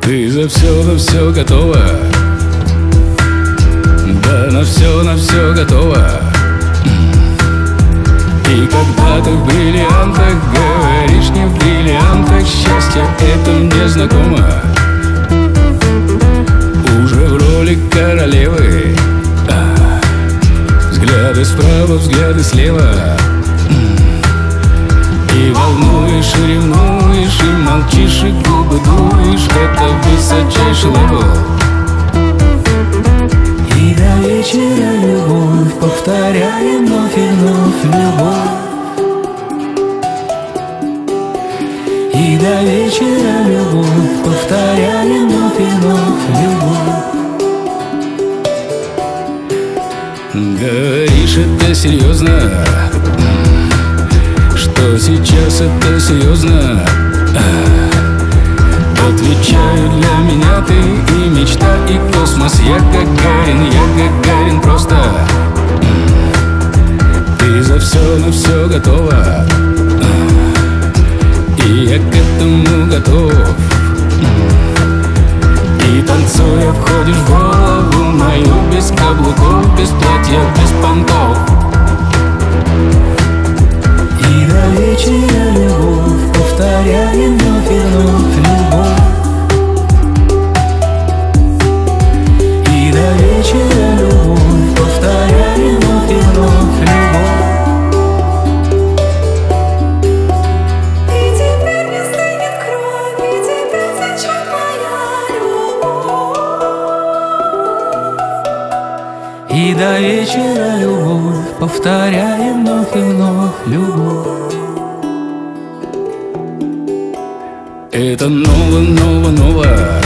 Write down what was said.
Ты за все на все готова. Да, на все готова. И когда ты в бриллиантах говоришь не в бриллиантах, счастье это мне знакомо. Уже в роли королевы. Взгляды справа, взгляды слева. И волнуешь, и ревнуешь, и молчишь, и губы дуешь. Это высочайший левел. И до вечера любовь, повторяем вновь и вновь любовь. И до вечера любовь, повторяем вновь и вновь любовь. Говоришь, это серьезно, что сейчас это серьезно. Отвечаю, для меня ты и мечта, и космос. Я Гагарин просто. Ты за все на все готова. И я к этому готов. И танцуя входишь в голову мою, без каблуков, без платья, без понтов. И до вечера любовь, повторяем вновь и вновь любовь. И до вечера любовь, повторяем вновь и вновь любовь. И теперь не стынет кровь, и теперь течет моя любовь. И до вечера любовь, повторяем вновь и вновь любовь. Это ново.